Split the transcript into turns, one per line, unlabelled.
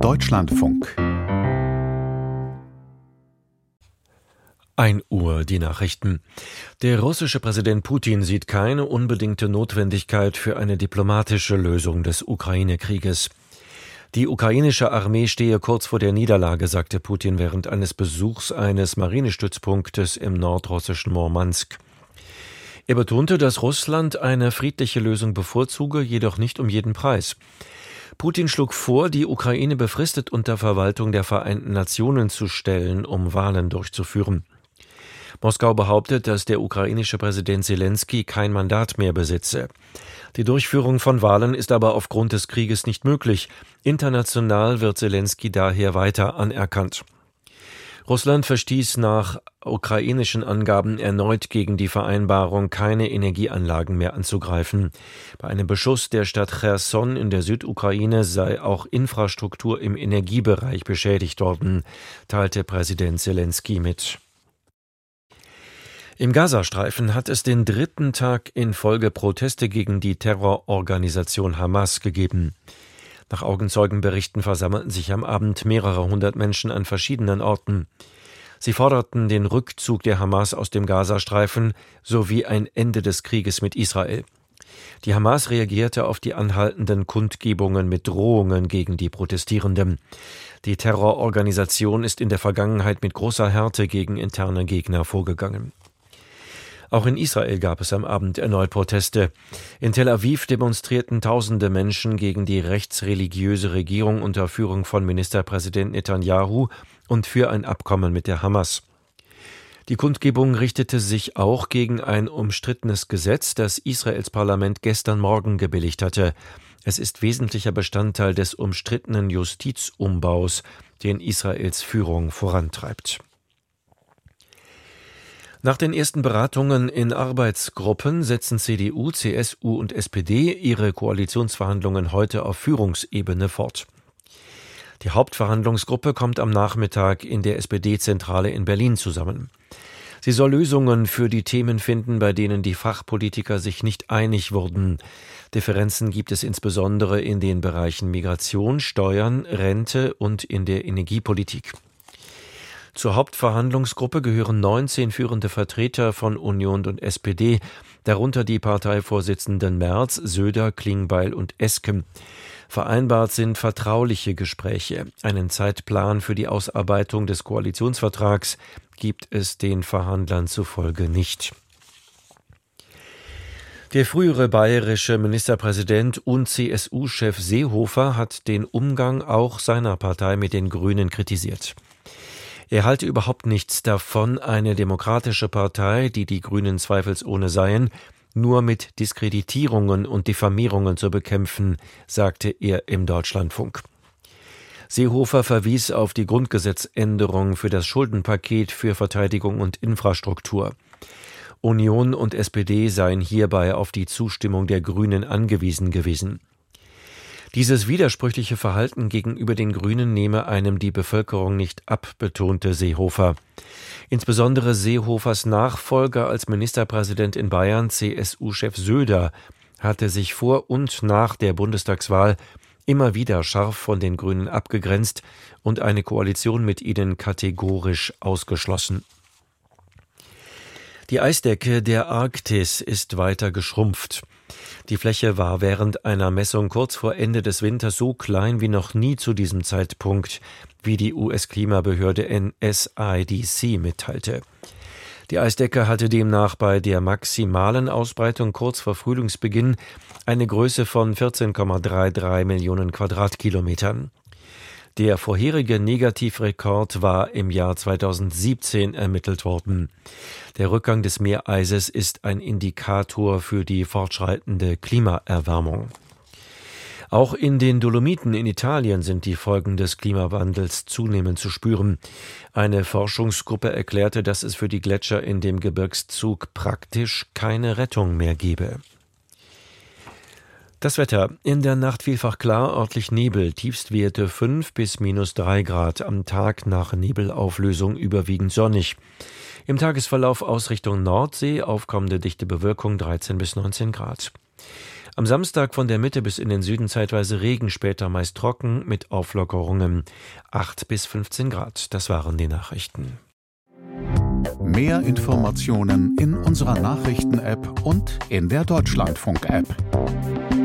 Deutschlandfunk.
1 Uhr die Nachrichten. Der russische Präsident Putin sieht keine unbedingte Notwendigkeit für eine diplomatische Lösung des Ukraine-Krieges. Die ukrainische Armee stehe kurz vor der Niederlage, sagte Putin während eines Besuchs eines Marinestützpunktes im nordrussischen Murmansk. Er betonte, dass Russland eine friedliche Lösung bevorzuge, jedoch nicht um jeden Preis. Putin schlug vor, die Ukraine befristet unter Verwaltung der Vereinten Nationen zu stellen, um Wahlen durchzuführen. Moskau behauptet, dass der ukrainische Präsident Selenskyj kein Mandat mehr besitze. Die Durchführung von Wahlen ist aber aufgrund des Krieges nicht möglich. International wird Selenskyj daher weiter anerkannt. Russland verstieß nach ukrainischen Angaben erneut gegen die Vereinbarung, keine Energieanlagen mehr anzugreifen. Bei einem Beschuss der Stadt Cherson in der Südukraine sei auch Infrastruktur im Energiebereich beschädigt worden, teilte Präsident Selenskyj mit. Im Gazastreifen hat es den 3. Tag in Folge Proteste gegen die Terrororganisation Hamas gegeben. Nach Augenzeugenberichten versammelten sich am Abend mehrere hundert Menschen an verschiedenen Orten. Sie forderten den Rückzug der Hamas aus dem Gazastreifen sowie ein Ende des Krieges mit Israel. Die Hamas reagierte auf die anhaltenden Kundgebungen mit Drohungen gegen die Protestierenden. Die Terrororganisation ist in der Vergangenheit mit großer Härte gegen interne Gegner vorgegangen. Auch in Israel gab es am Abend erneut Proteste. In Tel Aviv demonstrierten tausende Menschen gegen die rechtsreligiöse Regierung unter Führung von Ministerpräsident Netanyahu und für ein Abkommen mit der Hamas. Die Kundgebung richtete sich auch gegen ein umstrittenes Gesetz, das Israels Parlament gestern Morgen gebilligt hatte. Es ist wesentlicher Bestandteil des umstrittenen Justizumbaus, den Israels Führung vorantreibt. Nach den ersten Beratungen in Arbeitsgruppen setzen CDU, CSU und SPD ihre Koalitionsverhandlungen heute auf Führungsebene fort. Die Hauptverhandlungsgruppe kommt am Nachmittag in der SPD-Zentrale in Berlin zusammen. Sie soll Lösungen für die Themen finden, bei denen die Fachpolitiker sich nicht einig wurden. Differenzen gibt es insbesondere in den Bereichen Migration, Steuern, Rente und in der Energiepolitik. Zur Hauptverhandlungsgruppe gehören 19 führende Vertreter von Union und SPD, darunter die Parteivorsitzenden Merz, Söder, Klingbeil und Esken. Vereinbart sind vertrauliche Gespräche. Einen Zeitplan für die Ausarbeitung des Koalitionsvertrags gibt es den Verhandlern zufolge nicht. Der frühere bayerische Ministerpräsident und CSU-Chef Seehofer hat den Umgang auch seiner Partei mit den Grünen kritisiert. Er halte überhaupt nichts davon, eine demokratische Partei, die die Grünen zweifelsohne seien, nur mit Diskreditierungen und Diffamierungen zu bekämpfen, sagte er im Deutschlandfunk. Seehofer verwies auf die Grundgesetzänderung für das Schuldenpaket für Verteidigung und Infrastruktur. Union und SPD seien hierbei auf die Zustimmung der Grünen angewiesen gewesen. Dieses widersprüchliche Verhalten gegenüber den Grünen nehme einem die Bevölkerung nicht ab, betonte Seehofer. Insbesondere Seehofers Nachfolger als Ministerpräsident in Bayern, CSU-Chef Söder, hatte sich vor und nach der Bundestagswahl immer wieder scharf von den Grünen abgegrenzt und eine Koalition mit ihnen kategorisch ausgeschlossen. Die Eisdecke der Arktis ist weiter geschrumpft. Die Fläche war während einer Messung kurz vor Ende des Winters so klein wie noch nie zu diesem Zeitpunkt, wie die US-Klimabehörde NSIDC mitteilte. Die Eisdecke hatte demnach bei der maximalen Ausbreitung kurz vor Frühlingsbeginn eine Größe von 14,33 Millionen Quadratkilometern. Der vorherige Negativrekord war im Jahr 2017 ermittelt worden. Der Rückgang des Meereises ist ein Indikator für die fortschreitende Klimaerwärmung. Auch in den Dolomiten in Italien sind die Folgen des Klimawandels zunehmend zu spüren. Eine Forschungsgruppe erklärte, dass es für die Gletscher in dem Gebirgszug praktisch keine Rettung mehr gebe. Das Wetter. In der Nacht vielfach klar, örtlich Nebel, Tiefstwerte 5 bis -3 Grad. Am Tag nach Nebelauflösung überwiegend sonnig. Im Tagesverlauf Ausrichtung Nordsee, aufkommende dichte Bewölkung 13 bis 19 Grad. Am Samstag von der Mitte bis in den Süden zeitweise Regen, später meist trocken mit Auflockerungen. 8 bis 15 Grad, das waren die Nachrichten.
Mehr Informationen in unserer Nachrichten-App und in der Deutschlandfunk-App.